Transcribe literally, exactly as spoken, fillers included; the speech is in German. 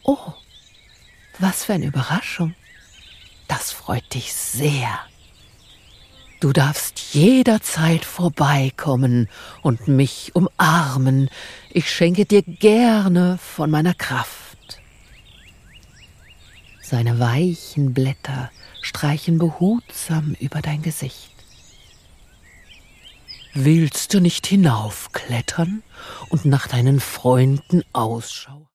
Oh, was für eine Überraschung. Das freut dich sehr. Du darfst jederzeit vorbeikommen und mich umarmen. Ich schenke dir gerne von meiner Kraft. Seine weichen Blätter streichen behutsam über dein Gesicht. Willst du nicht hinaufklettern und nach deinen Freunden Ausschau